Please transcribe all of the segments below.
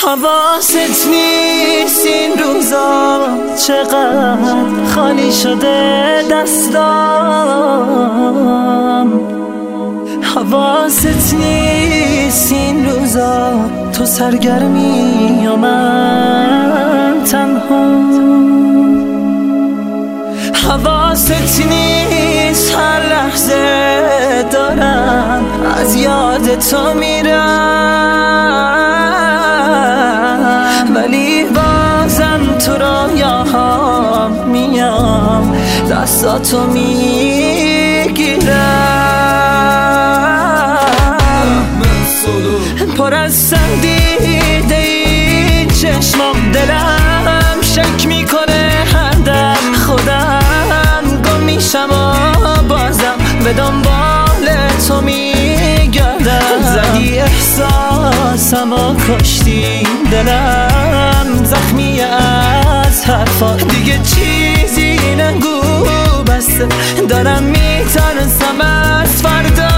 حواست نیست این روزا چقدر خالی شده دستام. حواست نیست این روزا تو سرگرمی یا من تنها. حواست نیست هر لحظه دارم از یاد تو میرم، ولی بازم تو رویاهام میام دستاتو میگیرم. پر از سردیده این چشمام دلم شک میکنه هر دم خودم گم میشم و بازم به دنبال تو میگردم. زدی احساسم و کشتی دلم زخمی از حرفا، دیگه چیزی نگو بسته دارم میترسم از فردا.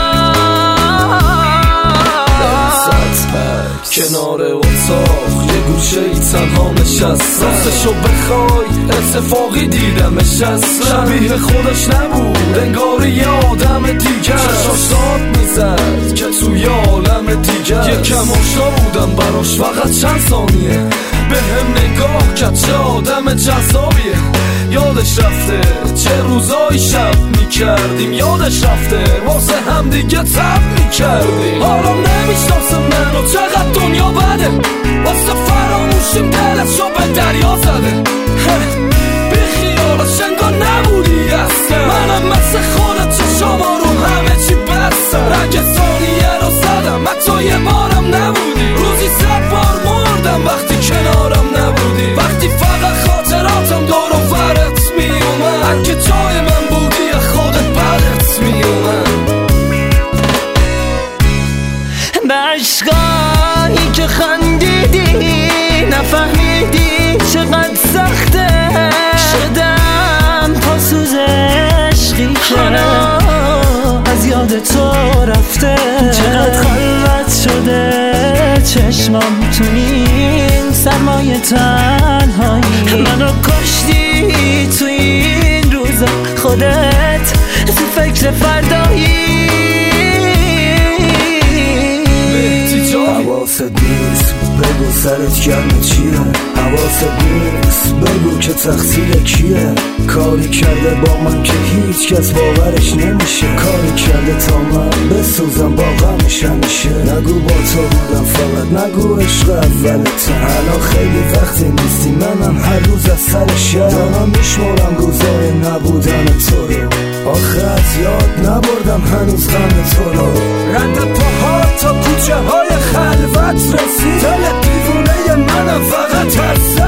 کنار اتاق یه گوشه ای تنها نشستم، راستشو بخوای اتفاقی دیدمش اصلا شبیه خودش نبود، انگار یه آدم دیگر. چشاش داد میزد که توی عالم دیگر، یکم آشنا بودم براش فقط چند ثانیه، به هم نگاه کرد چه آدم جذابیه. یادش رفته چه روزایی شب میکردیم، یادش رفته واسه هم دیگه تب میکردیم. حالا نمیشناسم منو چقدر دنیا بده، واسه فراموشیم دلشو به دریا زده. بی خیالش انگار نبودی اصلا، منم مثل خودت چشاما رو همه چی بستم. رنگ ثانیه رو زدم حتی یه بارم نبودی، روزی 100 بار مردم وقتی کنارم نبودی، وقتی فقط خاطراتم دور و برت میومد. اگه جای من بودی خودت برت میومد. به عشقایی که خندیدی نفهمیدی چقدر سخته، شدم پاسوز عشقی که از یاد تو رفته. چقدر خلوت شده چشمام تو این سرمایه تنهایی، منو کشتی تو این روزا خودت تو فکر فردایی. حواست نیست بگو سرت گرم چیه، حواست نیست بگو که تقصیر کیه. کاری کرده با من که هیچ کس باورش نمیشه، کاری کرده تا من بسوزم با غمش همیشه. نگو با تو بودم فقط نگو عشق اولت، الان خیلی وقتی نیستی منم هر روز از سرش دارم میشمارم روزای نبودن تو رو. آخه از یاد نبردم هنوز غم تو رو. رد پاها تا کوچه های خلوت رسید، دل دیوونه منم فقط هر